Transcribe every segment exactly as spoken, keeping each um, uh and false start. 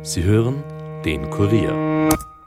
Sie hören den Kurier.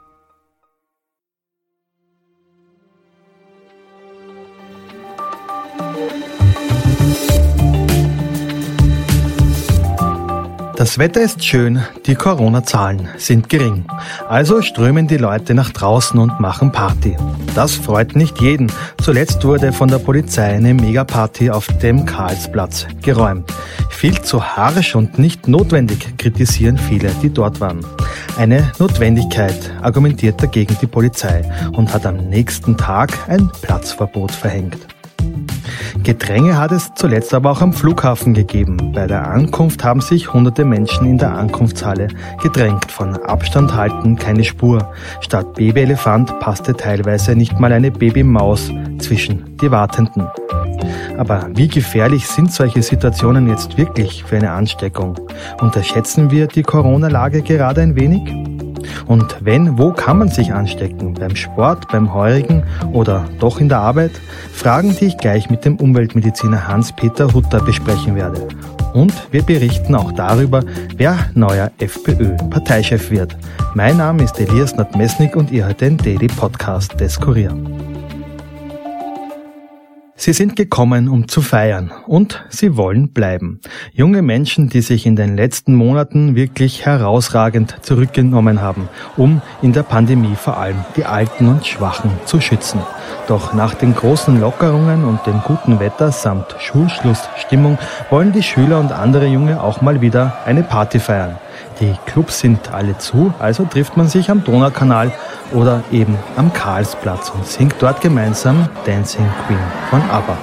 Das Wetter ist schön, die Corona-Zahlen sind gering. Also strömen die Leute nach draußen und machen Party. Das freut nicht jeden. Zuletzt wurde von der Polizei eine Megaparty auf dem Karlsplatz geräumt. Viel zu harsch und nicht notwendig, kritisieren viele, die dort waren. Eine Notwendigkeit, argumentiert dagegen die Polizei und hat am nächsten Tag ein Platzverbot verhängt. Gedränge hat es zuletzt aber auch am Flughafen gegeben. Bei der Ankunft haben sich hunderte Menschen in der Ankunftshalle gedrängt. Von Abstand halten keine Spur. Statt Babyelefant passte teilweise nicht mal eine Babymaus zwischen die Wartenden. Aber wie gefährlich sind solche Situationen jetzt wirklich für eine Ansteckung? Unterschätzen wir die Corona-Lage gerade ein wenig? Und wenn, wo kann man sich anstecken? Beim Sport, beim Heurigen oder doch in der Arbeit? Fragen, die ich gleich mit dem Umweltmediziner Hans-Peter Hutter besprechen werde. Und wir berichten auch darüber, wer neuer FPÖ-Parteichef wird. Mein Name ist Elias Nadmesnik und ihr hört den Daily Podcast des Kurier. Sie sind gekommen, um zu feiern, und sie wollen bleiben. Junge Menschen, die sich in den letzten Monaten wirklich herausragend zurückgenommen haben, um in der Pandemie vor allem die Alten und Schwachen zu schützen. Doch nach den großen Lockerungen und dem guten Wetter samt Schulschlussstimmung wollen die Schüler und andere Junge auch mal wieder eine Party feiern. Die Clubs sind alle zu, also trifft man sich am Donaukanal oder eben am Karlsplatz und singt dort gemeinsam Dancing Queen von ABBA.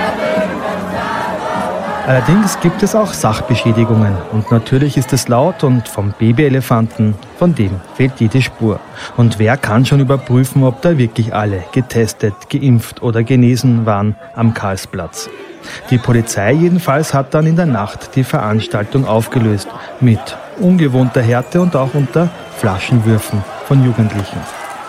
Allerdings gibt es auch Sachbeschädigungen und natürlich ist es laut und vom Babyelefanten, von dem fehlt jede Spur. Und wer kann schon überprüfen, ob da wirklich alle getestet, geimpft oder genesen waren am Karlsplatz? Die Polizei jedenfalls hat dann in der Nacht die Veranstaltung aufgelöst, mit ungewohnter Härte und auch unter Flaschenwürfen von Jugendlichen.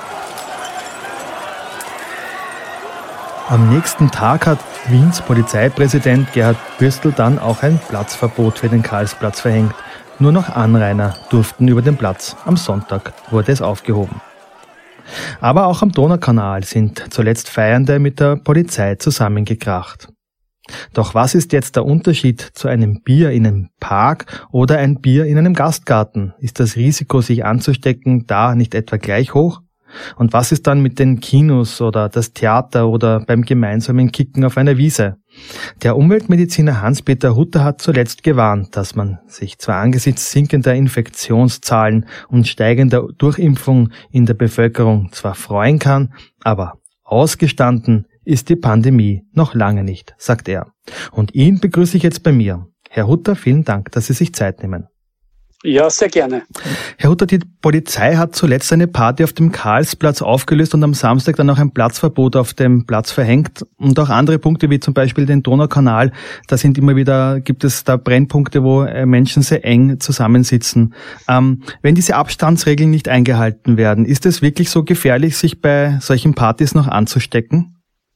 Am nächsten Tag hat Wiens Polizeipräsident Gerhard Bürstl dann auch ein Platzverbot für den Karlsplatz verhängt. Nur noch Anrainer durften über den Platz. Am Sonntag wurde es aufgehoben. Aber auch am Donaukanal sind zuletzt Feiernde mit der Polizei zusammengekracht. Doch was ist jetzt der Unterschied zu einem Bier in einem Park oder ein Bier in einem Gastgarten? Ist das Risiko, sich anzustecken, da nicht etwa gleich hoch? Und was ist dann mit den Kinos oder das Theater oder beim gemeinsamen Kicken auf einer Wiese? Der Umweltmediziner Hans-Peter Hutter hat zuletzt gewarnt, dass man sich zwar angesichts sinkender Infektionszahlen und steigender Durchimpfung in der Bevölkerung zwar freuen kann, aber ausgestanden ist die Pandemie noch lange nicht, sagt er. Und ihn begrüße ich jetzt bei mir. Herr Hutter, vielen Dank, dass Sie sich Zeit nehmen. Ja, sehr gerne. Herr Hutter, die Polizei hat zuletzt eine Party auf dem Karlsplatz aufgelöst und am Samstag dann auch ein Platzverbot auf dem Platz verhängt. Und auch andere Punkte, wie zum Beispiel den Donaukanal, da sind immer wieder, gibt es da Brennpunkte, wo Menschen sehr eng zusammensitzen. Ähm, wenn diese Abstandsregeln nicht eingehalten werden, ist es wirklich so gefährlich, sich bei solchen Partys noch anzustecken?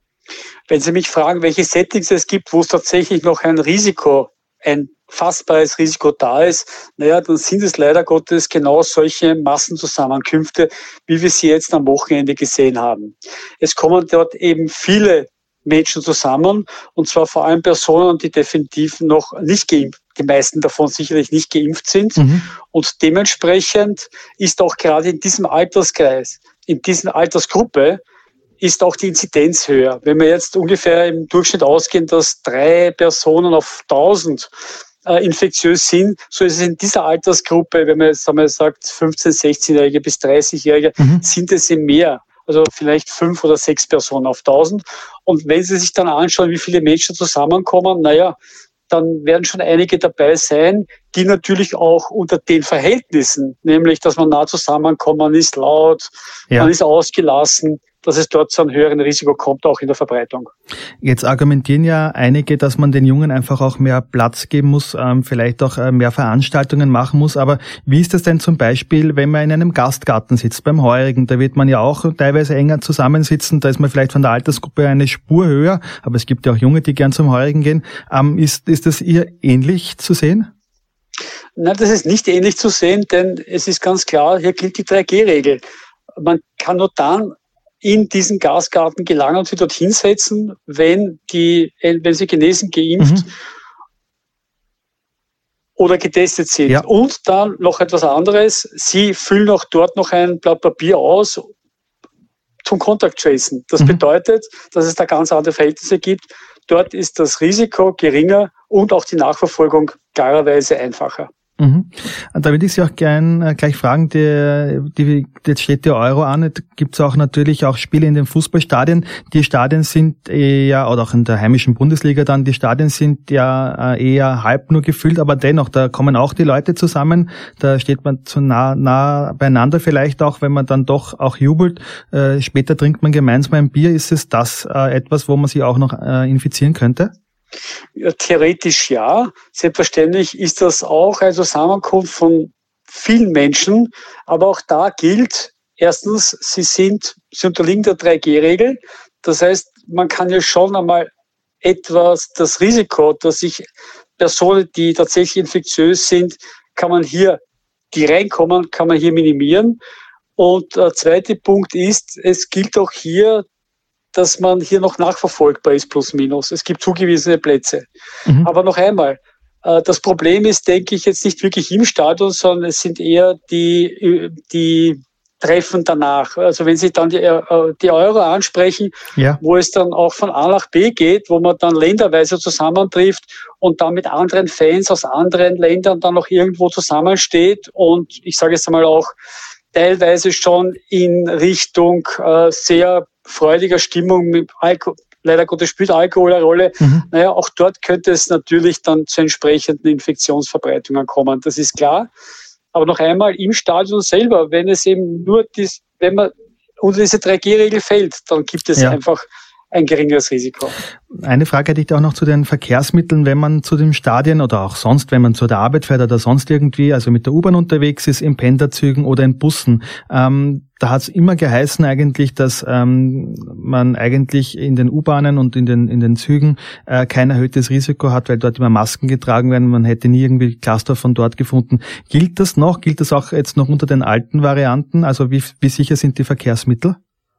Wenn Sie mich fragen, welche Settings es gibt, wo es tatsächlich noch ein Risiko, ein fassbares Risiko da ist, naja, dann sind es leider Gottes genau solche Massenzusammenkünfte, wie wir sie jetzt am Wochenende gesehen haben. Es kommen dort eben viele Menschen zusammen, und zwar vor allem Personen, die definitiv noch nicht geimpft, die meisten davon sicherlich nicht geimpft sind. Mhm. Und dementsprechend ist auch gerade in diesem Alterskreis, in dieser Altersgruppe, ist auch die Inzidenz höher. Wenn wir jetzt ungefähr im Durchschnitt ausgehen, dass drei Personen auf tausend äh, infektiös sind, so ist es in dieser Altersgruppe, wenn man jetzt einmal sagt, fünfzehn-, sechzehnjährige bis dreißigjährige, mhm. sind es im mehr. Also vielleicht fünf oder sechs Personen auf tausend. Und wenn Sie sich dann anschauen, wie viele Menschen zusammenkommen, naja, dann werden schon einige dabei sein, die natürlich auch unter den Verhältnissen, nämlich, dass man nah zusammenkommt, man ist laut, ja. man ist ausgelassen, dass es dort zu einem höheren Risiko kommt, auch in der Verbreitung. Jetzt argumentieren ja einige, dass man den Jungen einfach auch mehr Platz geben muss, ähm, vielleicht auch äh, mehr Veranstaltungen machen muss. Aber wie ist das denn zum Beispiel, wenn man in einem Gastgarten sitzt, beim Heurigen? Da wird man ja auch teilweise enger zusammensitzen. Da ist man vielleicht von der Altersgruppe eine Spur höher. Aber es gibt ja auch Junge, die gern zum Heurigen gehen. Ähm, ist, ist das ihr ähnlich zu sehen? Nein, das ist nicht ähnlich zu sehen, denn es ist ganz klar, hier gilt die drei G Regel. Man kann nur dann in diesen Gasgarten gelangen und sie dort hinsetzen, wenn die, wenn sie genesen, geimpft mhm. oder getestet sind. Ja. Und dann noch etwas anderes. Sie füllen auch dort noch ein Blatt Papier aus zum Contact Tracen. Das mhm. bedeutet, dass es da ganz andere Verhältnisse gibt. Dort ist das Risiko geringer und auch die Nachverfolgung klarerweise einfacher. Mhm. Da würde ich Sie auch gern äh, gleich fragen, die, die, jetzt steht der Euro an, gibt es auch natürlich auch Spiele in den Fußballstadien. Die Stadien sind eher, oder auch in der heimischen Bundesliga dann, die Stadien sind ja äh, eher halb nur gefüllt, aber dennoch, da kommen auch die Leute zusammen, da steht man zu nah, nah beieinander vielleicht auch, wenn man dann doch auch jubelt. Äh, später trinkt man gemeinsam ein Bier. Ist es das äh, etwas, wo man sich auch noch äh, infizieren könnte? Ja, theoretisch ja. Selbstverständlich ist das auch eine Zusammenkunft von vielen Menschen. Aber auch da gilt, erstens, sie sind, sie unterliegen der drei G Regel. Das heißt, man kann ja schon einmal etwas, das Risiko, dass sich Personen, die tatsächlich infektiös sind, kann man hier, die reinkommen, kann man hier minimieren. Und der zweite Punkt ist, es gilt auch hier, dass man hier noch nachverfolgbar ist, plus minus. Es gibt zugewiesene Plätze. Mhm. Aber noch einmal, das Problem ist, denke ich, jetzt nicht wirklich im Stadion, sondern es sind eher die, die Treffen danach. Also wenn Sie dann die, die Euro ansprechen, ja. wo es dann auch von A nach B geht, wo man dann länderweise zusammentrifft und dann mit anderen Fans aus anderen Ländern dann noch irgendwo zusammensteht und ich sage jetzt einmal auch teilweise schon in Richtung äh, sehr freudiger Stimmung mit Alkohol. Leider Gottes spielt Alkohol eine Rolle. Mhm. Naja, auch dort könnte es natürlich dann zu entsprechenden Infektionsverbreitungen kommen. Das ist klar. Aber noch einmal im Stadion selber, wenn es eben nur dies, wenn man unter diese drei G Regel fällt, dann gibt es ja. einfach ein geringeres Risiko. Eine Frage hätte ich da auch noch zu den Verkehrsmitteln, wenn man zu dem Stadion oder auch sonst, wenn man zu der Arbeit fährt oder sonst irgendwie, also mit der U-Bahn unterwegs ist, in Pendlerzügen oder in Bussen. Ähm, da hat es immer geheißen eigentlich, dass ähm, man eigentlich in den U-Bahnen und in den in den Zügen äh, kein erhöhtes Risiko hat, weil dort immer Masken getragen werden. Man hätte nie irgendwie Cluster von dort gefunden. Gilt das noch? Gilt das auch jetzt noch unter den alten Varianten? Also wie, wie sicher sind die Verkehrsmittel?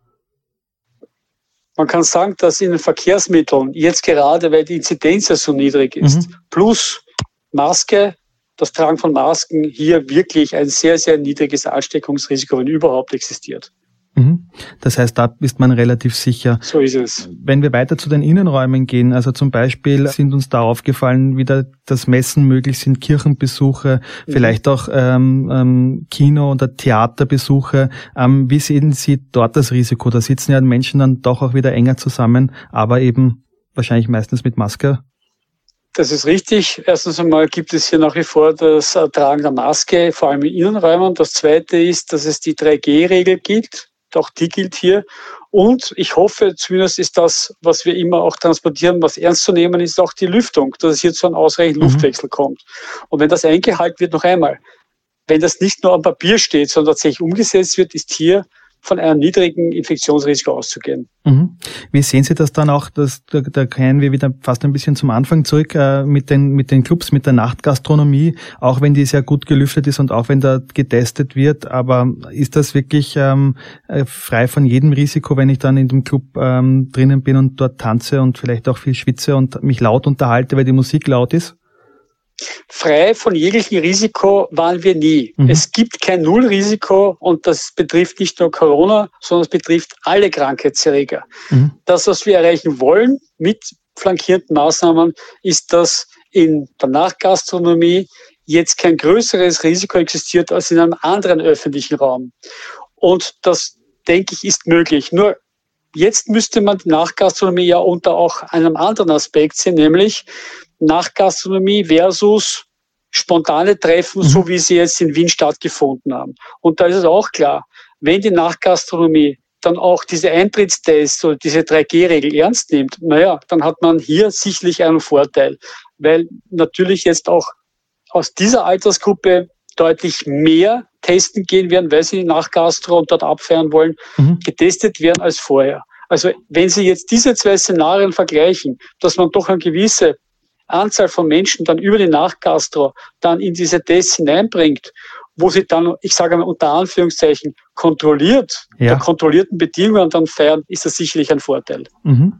Man kann sagen, dass in den Verkehrsmitteln jetzt gerade, weil die Inzidenz ja so niedrig ist, mhm. plus Maske, das Tragen von Masken hier wirklich ein sehr, sehr niedriges Ansteckungsrisiko, wenn überhaupt existiert. Mhm. Das heißt, da ist man relativ sicher. So ist es. Wenn wir weiter zu den Innenräumen gehen, also zum Beispiel sind uns da aufgefallen, wieder das Messen möglich sind, Kirchenbesuche, mhm. vielleicht auch ähm, ähm, Kino- oder Theaterbesuche. Ähm, wie sehen Sie dort das Risiko? Da sitzen ja Menschen dann doch auch wieder enger zusammen, aber eben wahrscheinlich meistens mit Maske. Das ist richtig. Erstens einmal gibt es hier nach wie vor das Tragen der Maske, vor allem in Innenräumen. Das Zweite ist, dass es die drei G Regel gibt. Auch die gilt hier. Und ich hoffe, zumindest ist das, was wir immer auch transportieren, was ernst zu nehmen ist, auch die Lüftung, dass es hier zu einem ausreichenden mhm. Luftwechsel kommt. Und wenn das eingehalten wird, noch einmal, wenn das nicht nur am Papier steht, sondern tatsächlich umgesetzt wird, ist hier von einem niedrigen Infektionsrisiko auszugehen. Mhm. Wie sehen Sie das dann auch, dass, da, da kehren wir wieder fast ein bisschen zum Anfang zurück, äh, mit den, mit den Clubs, mit der Nachtgastronomie, auch wenn die sehr gut gelüftet ist und auch wenn da getestet wird, aber ist das wirklich ähm, frei von jedem Risiko, wenn ich dann in dem Club ähm, drinnen bin und dort tanze und vielleicht auch viel schwitze und mich laut unterhalte, weil die Musik laut ist? Frei von jeglichem Risiko waren wir nie. Mhm. Es gibt kein Nullrisiko und das betrifft nicht nur Corona, sondern es betrifft alle Krankheitserreger. Mhm. Das, was wir erreichen wollen mit flankierenden Maßnahmen, ist, dass in der Nachtgastronomie jetzt kein größeres Risiko existiert als in einem anderen öffentlichen Raum. Und das, denke ich, ist möglich. Nur jetzt müsste man die Nachtgastronomie ja unter auch einem anderen Aspekt sehen, nämlich Nachtgastronomie versus spontane Treffen, mhm. so wie sie jetzt in Wien stattgefunden haben. Und da ist es auch klar, wenn die Nachtgastronomie dann auch diese Eintrittstests oder diese drei G Regel ernst nimmt, naja, dann hat man hier sicherlich einen Vorteil, weil natürlich jetzt auch aus dieser Altersgruppe deutlich mehr testen gehen werden, weil sie in die Nachtgastro und dort abfeiern wollen, mhm. getestet werden als vorher. Also wenn Sie jetzt diese zwei Szenarien vergleichen, dass man doch eine gewisse Anzahl von Menschen dann über die Nachgastro dann in diese Tests hineinbringt, wo sie dann, ich sage mal unter Anführungszeichen, kontrolliert, ja. unter kontrollierten Bedingungen dann feiern, ist das sicherlich ein Vorteil. Mhm.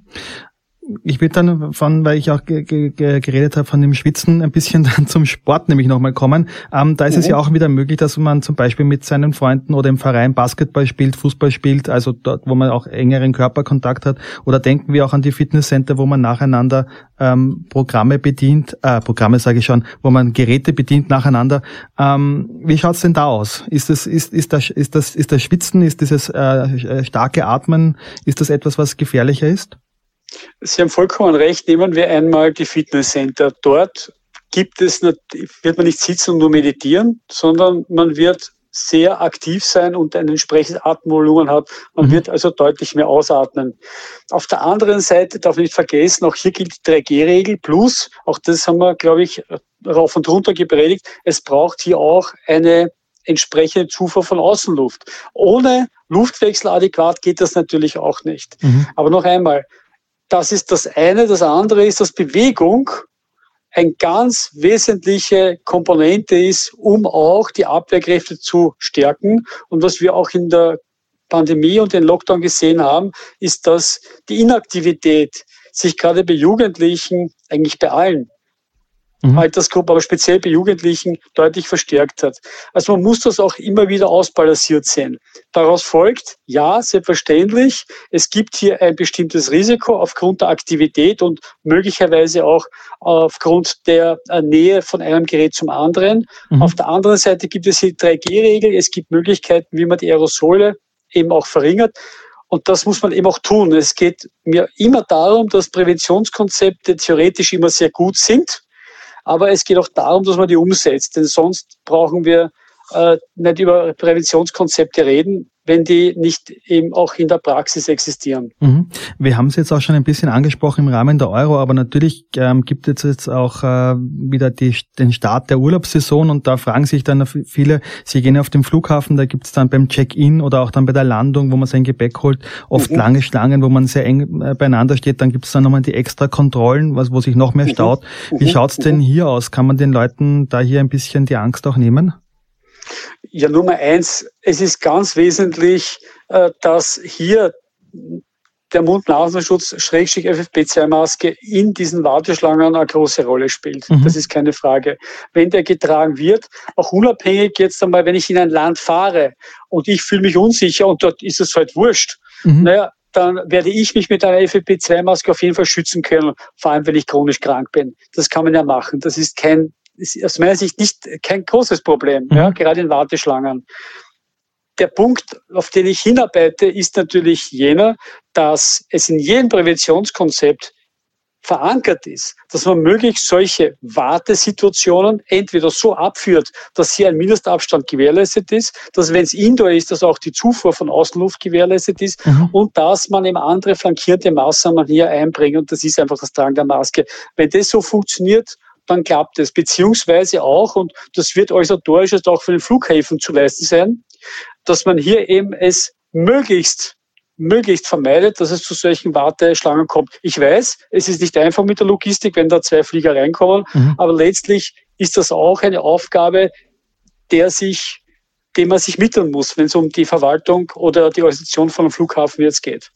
Ich will dann von, weil ich auch ge- ge- geredet habe, von dem Schwitzen ein bisschen dann zum Sport nämlich nochmal kommen. Ähm, da ist mhm. es ja auch wieder möglich, dass man zum Beispiel mit seinen Freunden oder im Verein Basketball spielt, Fußball spielt, also dort, wo man auch engeren Körperkontakt hat. Oder denken wir auch an die Fitnesscenter, wo man nacheinander ähm, Programme bedient, äh, Programme sage ich schon, wo man Geräte bedient nacheinander. Ähm, wie schaut's denn da aus? Ist das, ist, ist das, ist das, ist das Schwitzen, ist dieses äh, starke Atmen, ist das etwas, was gefährlicher ist? Sie haben vollkommen recht. Nehmen wir einmal die Fitnesscenter. Dort gibt es, nicht, wird man nicht sitzen und nur meditieren, sondern man wird sehr aktiv sein und ein entsprechendes Atemvolumen hat. Man mhm. wird also deutlich mehr ausatmen. Auf der anderen Seite darf man nicht vergessen, auch hier gilt die drei G Regel plus, auch das haben wir, glaube ich, rauf und runter gepredigt, es braucht hier auch eine entsprechende Zufuhr von Außenluft. Ohne Luftwechsel adäquat geht das natürlich auch nicht. Mhm. Aber noch einmal, das ist das eine. Das andere ist, dass Bewegung eine ganz wesentliche Komponente ist, um auch die Abwehrkräfte zu stärken. Und was wir auch in der Pandemie und den Lockdown gesehen haben, ist, dass die Inaktivität sich gerade bei Jugendlichen, eigentlich bei allen mhm. Altersgruppen, aber speziell bei Jugendlichen deutlich verstärkt hat. Also man muss das auch immer wieder ausbalanciert sehen. Daraus folgt, ja, selbstverständlich, es gibt hier ein bestimmtes Risiko aufgrund der Aktivität und möglicherweise auch aufgrund der Nähe von einem Gerät zum anderen. Mhm. Auf der anderen Seite gibt es die drei G Regel. Es gibt Möglichkeiten, wie man die Aerosole eben auch verringert. Und das muss man eben auch tun. Es geht mir immer darum, dass Präventionskonzepte theoretisch immer sehr gut sind. Aber es geht auch darum, dass man die umsetzt. Denn sonst brauchen wir äh, nicht über Präventionskonzepte reden, wenn die nicht eben auch in der Praxis existieren. Mhm. Wir haben es jetzt auch schon ein bisschen angesprochen im Rahmen der Euro, aber natürlich ähm, gibt es jetzt auch äh, wieder die, den Start der Urlaubssaison und da fragen sich dann viele, sie gehen auf den Flughafen, da gibt es dann beim Check-in oder auch dann bei der Landung, wo man sein Gepäck holt, oft mhm. lange Schlangen, wo man sehr eng äh, beieinander steht, dann gibt es dann nochmal die extra Kontrollen, was, wo sich noch mehr staut. Mhm. Wie schaut's denn hier aus? Kann man den Leuten da hier ein bisschen die Angst auch nehmen? Ja, Nummer eins, es ist ganz wesentlich, dass hier der Mund-Nasenschutz Schrägstrich F F P zwei Maske in diesen Warteschlangen eine große Rolle spielt. Mhm. Das ist keine Frage. Wenn der getragen wird, auch unabhängig jetzt einmal, wenn ich in ein Land fahre und ich fühle mich unsicher und dort ist es halt wurscht, mhm. naja, dann werde ich mich mit einer F F P zwei Maske auf jeden Fall schützen können, vor allem wenn ich chronisch krank bin. Das kann man ja machen. Das ist kein ist aus meiner Sicht nicht kein großes Problem, mhm. ja, gerade in Warteschlangen. Der Punkt, auf den ich hinarbeite, ist natürlich jener, dass es in jedem Präventionskonzept verankert ist, dass man möglichst solche Wartesituationen entweder so abführt, dass hier ein Mindestabstand gewährleistet ist, dass wenn es Indoor ist, dass auch die Zufuhr von Außenluft gewährleistet ist mhm. und dass man eben andere flankierende Maßnahmen hier einbringt und das ist einfach das Tragen der Maske. Wenn das so funktioniert, dann klappt es. Beziehungsweise auch, und das wird organisatorisch jetzt auch für den Flughäfen zu leisten sein, dass man hier eben es möglichst, möglichst vermeidet, dass es zu solchen Warteschlangen kommt. Ich weiß, es ist nicht einfach mit der Logistik, wenn da zwei Flieger reinkommen, mhm. aber letztlich ist das auch eine Aufgabe, der sich, dem man sich mitteln muss, wenn es um die Verwaltung oder die Organisation von einem Flughafen jetzt geht.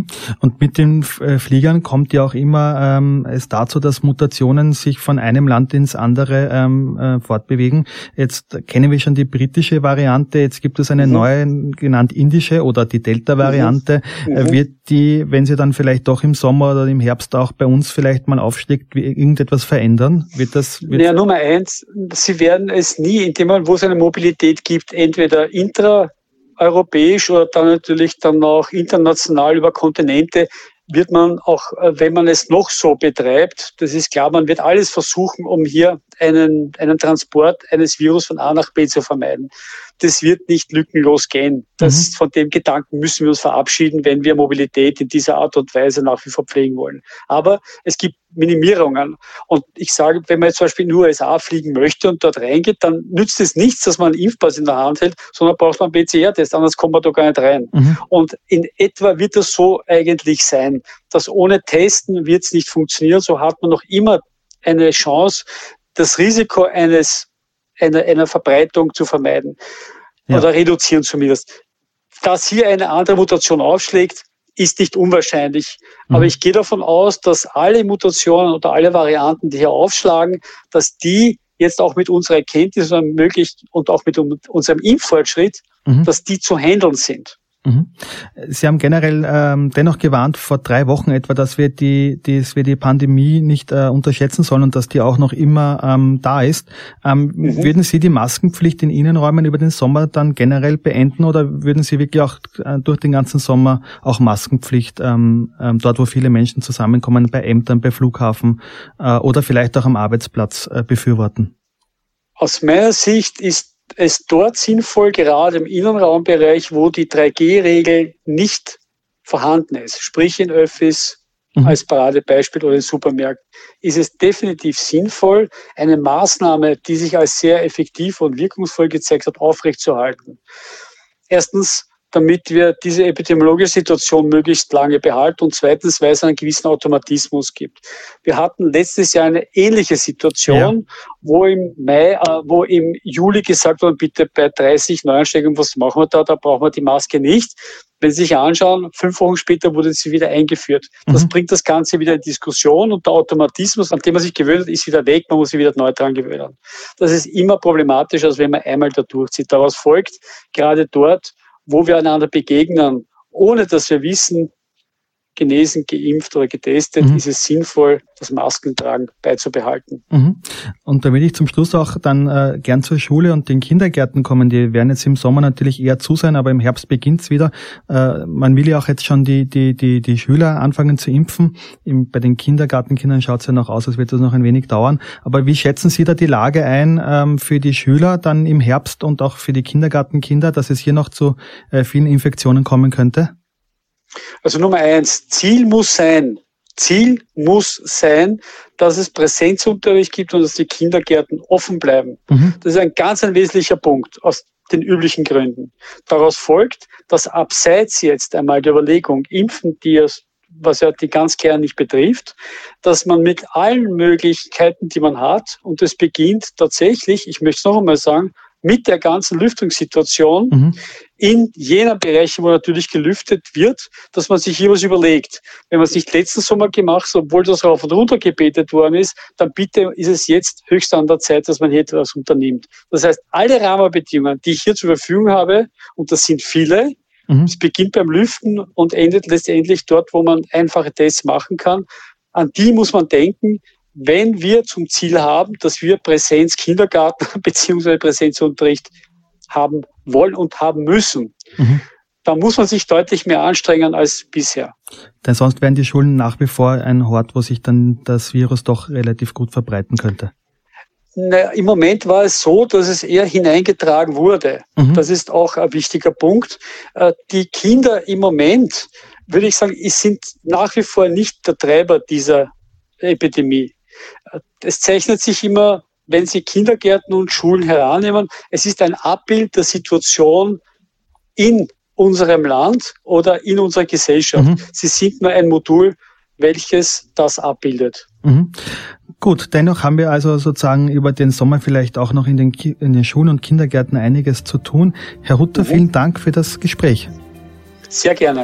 Und mit den Fliegern kommt ja auch immer ähm, es dazu, dass Mutationen sich von einem Land ins andere ähm, äh, fortbewegen. Jetzt kennen wir schon die britische Variante, jetzt gibt es eine mhm. neue, genannt indische oder die Delta-Variante. Mhm. Äh, wird die, wenn sie dann vielleicht doch im Sommer oder im Herbst auch bei uns vielleicht mal aufschlägt, irgendetwas verändern? Wird das? Wird ja, Nummer eins, sie werden es nie, in dem Moment, wo es eine Mobilität gibt, entweder intra europäisch oder dann natürlich dann auch international über Kontinente, wird man auch, wenn man es noch so betreibt, das ist klar, man wird alles versuchen, um hier einen, einen Transport eines Virus von A nach B zu vermeiden. Das wird nicht lückenlos gehen. Das, mhm. Von dem Gedanken müssen wir uns verabschieden, wenn wir Mobilität in dieser Art und Weise nach wie vor pflegen wollen. Aber es gibt Minimierungen. Und ich sage, wenn man jetzt zum Beispiel in die U S A fliegen möchte und dort reingeht, dann nützt es nichts, dass man einen Impfpass in der Hand hält, sondern braucht man einen P C R-Test, anders kommt man da gar nicht rein. Mhm. Und in etwa wird das so eigentlich sein, dass ohne Testen wird es nicht funktionieren. So hat man noch immer eine Chance, das Risiko eines einer, einer Verbreitung zu vermeiden ja. oder reduzieren zumindest. Dass hier eine andere Mutation aufschlägt, ist nicht unwahrscheinlich. Mhm. Aber ich gehe davon aus, dass alle Mutationen oder alle Varianten, die hier aufschlagen, dass die jetzt auch mit unserer Erkenntnis und auch mit unserem Impffortschritt, mhm. dass die zu handeln sind. Mhm. Sie haben generell ähm, dennoch gewarnt vor drei Wochen etwa, dass wir die, die, dass wir die Pandemie nicht äh, unterschätzen sollen und dass die auch noch immer ähm, da ist. Ähm, mhm. Würden Sie die Maskenpflicht in Innenräumen über den Sommer dann generell beenden oder würden Sie wirklich auch äh, durch den ganzen Sommer auch Maskenpflicht ähm, ähm, dort, wo viele Menschen zusammenkommen, bei Ämtern, bei Flughafen äh, oder vielleicht auch am Arbeitsplatz äh, befürworten? Aus meiner Sicht ist es dort sinnvoll, gerade im Innenraumbereich, wo die drei G Regel nicht vorhanden ist, sprich in Öffis mhm. als Paradebeispiel oder in Supermärkten, ist es definitiv sinnvoll, eine Maßnahme, die sich als sehr effektiv und wirkungsvoll gezeigt hat, aufrechtzuerhalten. Erstens, damit wir diese epidemiologische Situation möglichst lange behalten und zweitens, weil es einen gewissen Automatismus gibt. Wir hatten letztes Jahr eine ähnliche Situation, ja. wo im Mai, äh, wo im Juli gesagt wurde, bitte bei dreißig Neuansteckungen, was machen wir da, da brauchen wir die Maske nicht. Wenn Sie sich anschauen, fünf Wochen später wurde sie wieder eingeführt. Das mhm. bringt das Ganze wieder in Diskussion und der Automatismus, an dem man sich gewöhnt hat, ist wieder weg, man muss sich wieder neu dran gewöhnen. Das ist immer problematischer, als wenn man einmal da durchzieht. Daraus folgt, gerade dort, wo wir einander begegnen, ohne dass wir wissen, genesen, geimpft oder getestet, mhm. ist es sinnvoll, das Maskentragen beizubehalten. Mhm. Und da will ich zum Schluss auch dann äh, gern zur Schule und den Kindergärten kommen. Die werden jetzt im Sommer natürlich eher zu sein, aber im Herbst beginnt's wieder. Äh, man will ja auch jetzt schon die die die die Schüler anfangen zu impfen. Im, bei den Kindergartenkindern schaut's ja noch aus, als wird das noch ein wenig dauern. Aber wie schätzen Sie da die Lage ein ähm, für die Schüler dann im Herbst und auch für die Kindergartenkinder, dass es hier noch zu äh, vielen Infektionen kommen könnte? Also Nummer eins, Ziel muss sein, Ziel muss sein, dass es Präsenzunterricht gibt und dass die Kindergärten offen bleiben. Mhm. Das ist ein ganz ein wesentlicher Punkt aus den üblichen Gründen. Daraus folgt, dass abseits jetzt einmal der Überlegung, impfen die, was ja die ganz Kern nicht betrifft, dass man mit allen Möglichkeiten, die man hat, und es beginnt tatsächlich, ich möchte es noch einmal sagen, mit der ganzen Lüftungssituation mhm. in jener Bereiche, wo natürlich gelüftet wird, dass man sich hier was überlegt. Wenn man es nicht letzten Sommer gemacht hat, obwohl das rauf und runter gebetet worden ist, dann bitte ist es jetzt höchst an der Zeit, dass man hier etwas unternimmt. Das heißt, alle Rahmenbedingungen, die ich hier zur Verfügung habe, und das sind viele, mhm. es beginnt beim Lüften und endet letztendlich dort, wo man einfache Tests machen kann, an die muss man denken, wenn wir zum Ziel haben, dass wir Präsenz Kindergarten bzw. Präsenzunterricht haben wollen und haben müssen, mhm. dann muss man sich deutlich mehr anstrengen als bisher. Denn sonst wären die Schulen nach wie vor ein Hort, wo sich dann das Virus doch relativ gut verbreiten könnte. Na, im Moment war es so, dass es eher hineingetragen wurde. Mhm. Das ist auch ein wichtiger Punkt. Die Kinder im Moment, würde ich sagen, sind nach wie vor nicht der Treiber dieser Epidemie. Es zeichnet sich immer, wenn Sie Kindergärten und Schulen herannehmen, es ist ein Abbild der Situation in unserem Land oder in unserer Gesellschaft. Mhm. Sie sind nur ein Modul, welches das abbildet. Mhm. Gut, dennoch haben wir also sozusagen über den Sommer vielleicht auch noch in den, Ki- in den Schulen und Kindergärten einiges zu tun. Herr Rutter, mhm. vielen Dank für das Gespräch. Sehr gerne.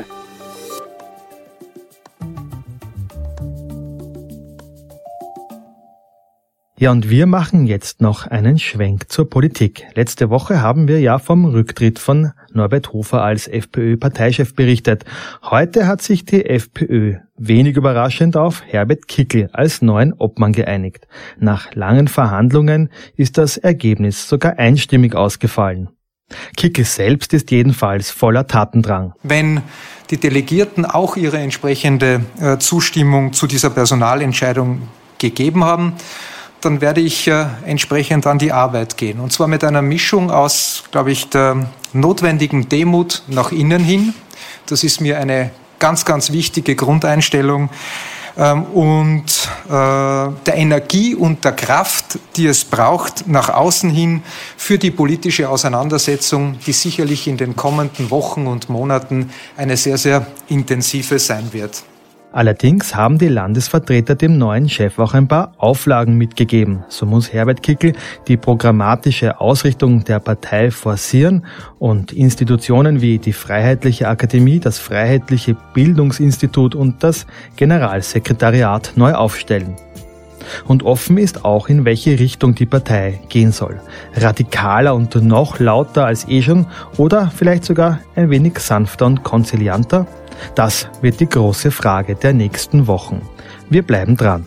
Ja, und wir machen jetzt noch einen Schwenk zur Politik. Letzte Woche haben wir ja vom Rücktritt von Norbert Hofer als FPÖ-Parteichef berichtet. Heute hat sich die FPÖ wenig überraschend auf Herbert Kickl als neuen Obmann geeinigt. Nach langen Verhandlungen ist das Ergebnis sogar einstimmig ausgefallen. Kickl selbst ist jedenfalls voller Tatendrang. Wenn die Delegierten auch ihre entsprechende äh, Zustimmung zu dieser Personalentscheidung gegeben haben, dann werde ich äh, entsprechend an die Arbeit gehen. Und zwar mit einer Mischung aus, glaube ich, der notwendigen Demut nach innen hin. Das ist mir eine ganz, ganz wichtige Grundeinstellung. Ähm, und äh, der Energie und der Kraft, die es braucht, nach außen hin für die politische Auseinandersetzung, die sicherlich in den kommenden Wochen und Monaten eine sehr, sehr intensive sein wird. Allerdings haben die Landesvertreter dem neuen Chef auch ein paar Auflagen mitgegeben. So muss Herbert Kickl die programmatische Ausrichtung der Partei forcieren und Institutionen wie die Freiheitliche Akademie, das Freiheitliche Bildungsinstitut und das Generalsekretariat neu aufstellen. Und offen ist auch, in welche Richtung die Partei gehen soll. Radikaler und noch lauter als eh schon oder vielleicht sogar ein wenig sanfter und konzilianter? Das wird die große Frage der nächsten Wochen. Wir bleiben dran.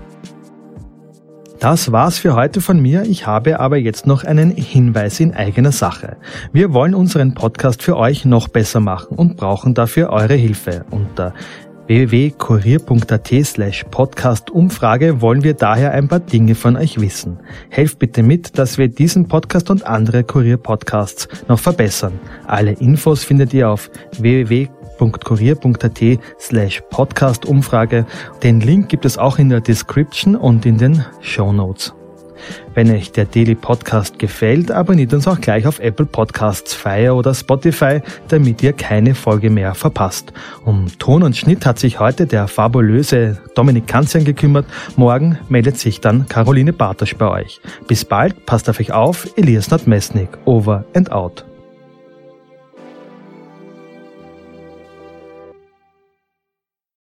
Das war's für heute von mir. Ich habe aber jetzt noch einen Hinweis in eigener Sache. Wir wollen unseren Podcast für euch noch besser machen und brauchen dafür eure Hilfe. Unter w w w punkt kurier punkt a t slash podcast Umfrage wollen wir daher ein paar Dinge von euch wissen. Helft bitte mit, dass wir diesen Podcast und andere Kurier-Podcasts noch verbessern. Alle Infos findet ihr auf w w w punkt kurier punkt a t slash podcast Umfrage. Den Link gibt es auch in der Description und in den Shownotes. Wenn euch der Daily Podcast gefällt, abonniert uns auch gleich auf Apple Podcasts, Fire oder Spotify, damit ihr keine Folge mehr verpasst. Um Ton und Schnitt hat sich heute der fabulöse Dominik Kanzian gekümmert. Morgen meldet sich dann Caroline Bartosch bei euch. Bis bald, passt auf euch auf, Elias Nadmesnik, over and out.